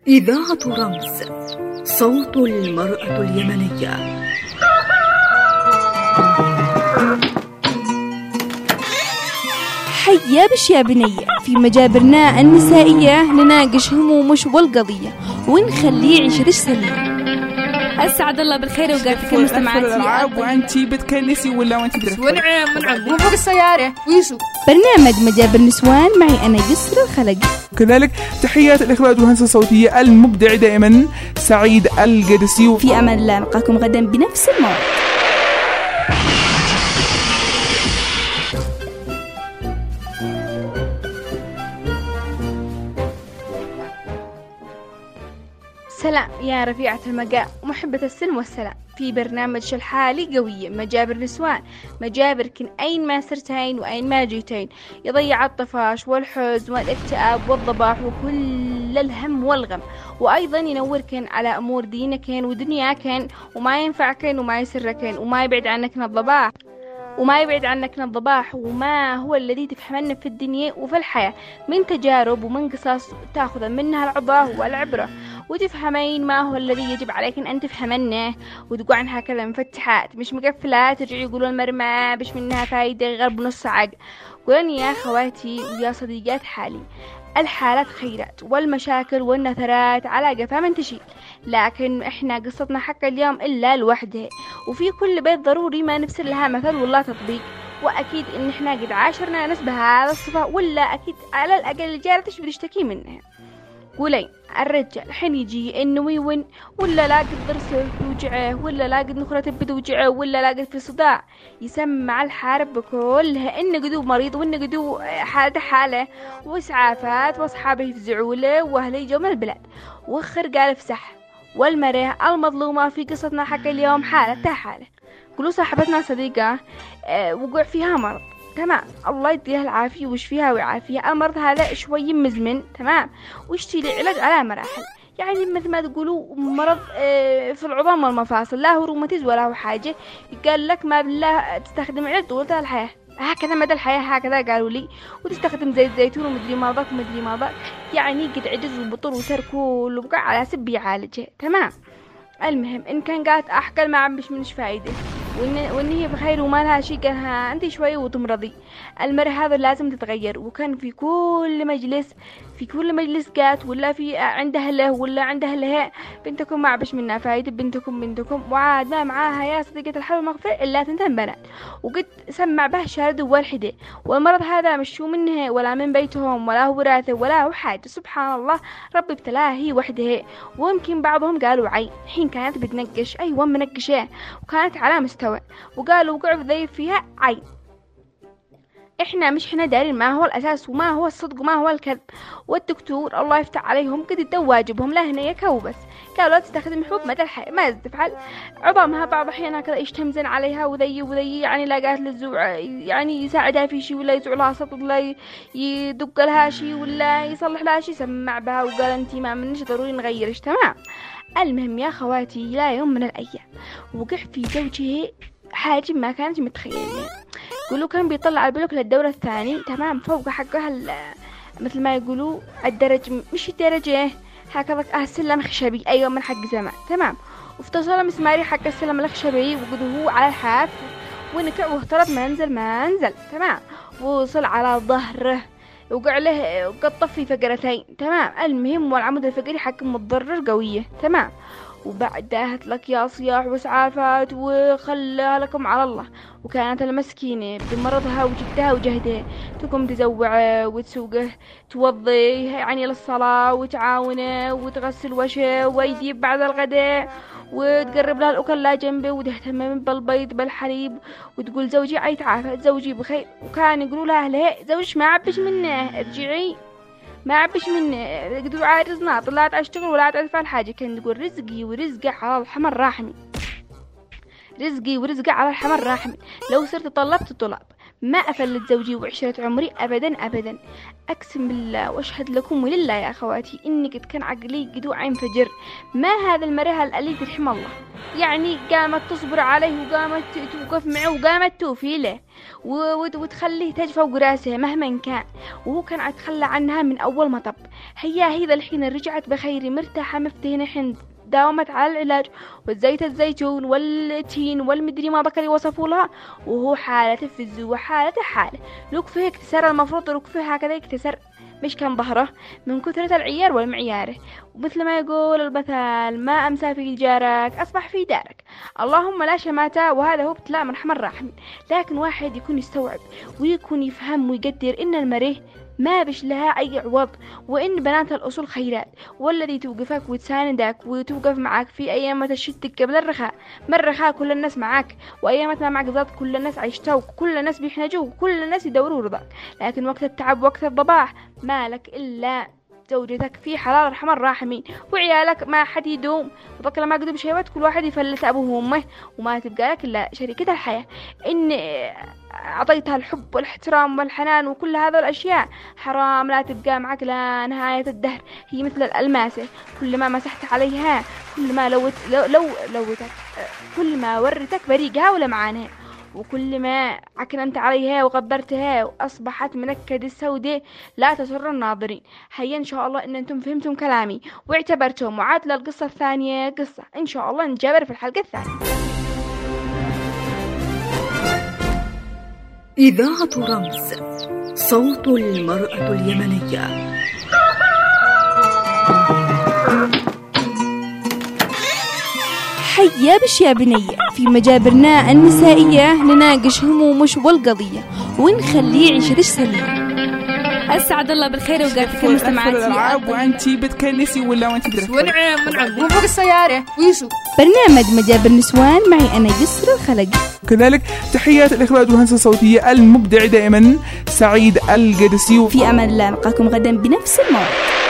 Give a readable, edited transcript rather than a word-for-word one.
إذاعة رمز، صوت المرأة اليمنية. حيا بش يا بنية، في مجابرنا النسائية نناقش همومش والقضية ونخليه يعيش سليم. أسعد الله بالخير وقاتك المستمعات. وأنتي بتكنسي ولا وأنتي بترفضي؟ ونعم وفوق السيارة ويسوق. برنامج مجابر نسوان معي أنا يسر الخلق. كذلك تحيات الإخراج والهندسة الصوتية المبدع دائما سعيد القدسي. في أمان الله، نلقاكم غدا بنفس الموعد. سلام يا رفيعة المقام ومحبة السلم والسلام. في برنامج الحالي قوية مجابر نسوان، مجابركن أين ما سرتين وأين ما جيتين، يضيع الطفاش والحزن والاكتئاب والضباح وكل الهم والغم، وأيضا ينوركن على أمور دينكن ودنياكن وما ينفعكن وما يسركن وما يبعد عنكن الضباح وما هو الذي تفهمن في الدنيا وفي الحياة من تجارب ومن قصص تأخذ منها العظة والعبرة، وتفهمين ما هو الذي يجب عليك أن تفهمنه وتقعن هكذا مفتحات مش مقفلات ترجعي يقولون المرمى بش منها فايدة غرب نص عق. قولن يا خواتي ويا صديقات حالي، الحالات خيرات والمشاكل والنثرات على قفا من تشيل، لكن احنا قصتنا حق اليوم إلا لوحده، وفي كل بيت ضروري ما نفسر لها مثل ولا تطبيق، وأكيد إن احنا قد عاشرنا نسبة هذا الصفة، ولا أكيد على الأقل جارتش بتشتكي منها. قولين الرجال حين يجي انه ويون ولا لاقد ضرسه يوجعه ولا لاقد نخرته بدوجعه ولا لاقد في صداع، يسمع الحارب بكلها انه قدو مريض وانه قدو حالة واسعافات واصحابه يفزعوا له واهله يجوا من البلاد وخر قال فسح. والمرأة المظلومة في قصتنا حق اليوم حالة قولوا صاحبتنا صديقة وقع فيها مرض، تمام، الله يديها العافية ويشفيها ويعافيها. المرض هذا شوي مزمن، تمام، ويشتي له علاج على مراحل، يعني مثل ما تقولوا مرض في العظام والمفاصل، لا هو روماتيز ولا هو حاجة، قال لك ما بالله تستخدم علاج طولة الحياة، هكذا مدى الحياة هكذا قالوا لي، وتستخدم زيت زيتون ومدري ما ضاق يعني قد عجز وبطر وتركه وبقع على سب يعالجه، تمام. المهم إن كان قالت أحكل ما عم بش منش فايدة وإن هي بخير وما لها شيء، قالها أنت شوي وتمرضي. المرة هذا لازم تتغير، وكان في كل مجلس قالت ولا في عند أهله ولا عند أهلها بنتكم ما عبش منها فايدة، بنتكم وعاد ما معاها يا صديقة الحل والمغفرة إلا تنتن بنات، وقد سمع به شارد والحدة، والمرض هذا مش شو منها ولا من بيتهم ولا هو وراثة ولا هو حاجة، سبحان الله ربي ابتلاها هي وحدها. ويمكن بعضهم قالوا عين، حين كانت بتنقش أيوة منقشة وكانت على مستوى، وقالوا وقعوا ذي فيها عين. احنا دارين ما هو الاساس وما هو الصدق وما هو الكذب، والدكتور الله يفتح عليهم قد يدوا واجبهم لا هنا يكو بس، قالوا لا تستخدم حبوب مدى الحياة، ما تفعل عظامها بعض احيانا كذا يشتمزن عليها وذي يعني لاقات للزوع يعني يساعدها في شيء ولا يزوع لها سطر ولا يدق لها شيء ولا يصلح لها شيء، سمع بها وقال انتي ما منش ضروري نغيرش، تمام. المهم يا خواتي لا يوم من الايام وقع في زوجه حاجة ما كانت متخيلة، يقولوا كان بيطلع البلوك للدورة الثاني، تمام، فوق حقها مثل ما يقولوا الدرج مش الدرجة هكذا السلم خشبي، أيوة من حق زمان، تمام، وافتصل مسماري حق السلم الخشبي وقده هو على الحاف ونكع واخترط ما نزل، تمام، ووصل على ظهره وقع له وقد طفي فقرتين، تمام. المهم والعمود الفقري حق متضرر قوية، تمام، وبعدها لك يا صياح وسعافات وخلها لكم على الله. وكانت المسكينة بمرضها وجدها وجهدها تقوم تزوعه وتسوقه توضيه يعني للصلاة وتعاونه وتغسل وجهه ويديه بعد الغداء وتقرب لها الأكل لا جنبه وتهتم بالبيض بالحليب وتقول زوجي عيت عافية زوجي بخير. وكان يقولوا لها أهلها زوجك ما عبش منه ارجعي ما عبش منه قدوا عارزنا طلعت أشتغل ولا تعرف الحاجة. كان تقول رزقي ورزقي على الحمر راحمي، رزقي ورزقي على الحمر راحمي، لو صرت طلبت طلب ما أفلت زوجي وعشرة عمري أبدا أبدا. أقسم بالله وأشهد لكم ولله يا أخواتي إني قد كان عقلي قدوع ينفجر. ما هذا المرأة الذي ترحم الله، يعني قامت تصبر عليه وقامت توقف معه وقامت توفي له وتخليه تجفى براسه مهما كان، وهو كان يتخلى عنها من أول مطب. هي ذا الحين رجعت بخير مرتاحة مفتهنة حين داومت على العلاج والزيت الزيتون والتين والمدري ما بكري وصفوا لها، وهو حالة تفز وحالة حالة. لو كفيه اكتسر المفروض لو كفيه هكذا يكتسر، مش كان ظهره من كثرة العيار والمعياره. ومثل ما يقول المثل ما أمسى في جارك أصبح في دارك. اللهم لا شماتة، وهذا هو ابتلاء من رحمن الراحمين. لكن واحد يكون يستوعب ويكون يفهم ويقدر إن المريه ما بش لها أي عوض، وإن بنات الأصول خيرات، والذي توقفك وتساندك وتوقف معك في أيام تشتك قبل الرخاء. من الرخاء كل الناس معك، وأيام ما معك ضد كل الناس عيشتوك، كل الناس بيحنجوك، كل الناس يدوروا رضاك. لكن وقت التعب وقت الضباح ما لك إلا زوجتك في حلال رحمن الراحمين، وعيالك ما حد يدوم، وبكرة ما قدوا بشيوات كل واحد يفلت أبوه وأمه، وما تبقى لك إلا شريكة الحياة. إن أعطيتها الحب والاحترام والحنان وكل هذا الأشياء حرام لا تبقى معك لنهاية الدهر. هي مثل الألماسة، كل ما مسحت عليها كل ما لوتك كل ما ورتك بريقها ولمعانها، وكل ما عكننت عليها وغبرتها وأصبحت منكد السوداء لا تسر الناظرين. هيا إن شاء الله إن أنتم فهمتم كلامي واعتبرتم، وعاد للقصة الثانية قصة إن شاء الله نجابر في الحلقة الثانية. إذاعة رمز، صوت المرأة اليمنية. حيا بش يا بنية، في مجابرنا النسائية نناقش همومش والقضية ونخليه عيشتش سليمة. أسعد الله بالخير وقاتك المستمعات. وأنتي بتكنسي ولا وأنتي بترفضي؟ ونعم وفوق السيارة ويسوق. برنامج مجابر نسوان معي أنا يسر الخلق. كذلك تحيات الإخراج والهندسة الصوتية المبدع دائما سعيد القدسي. في أمان الله، نلقاكم غدا بنفس الموعد.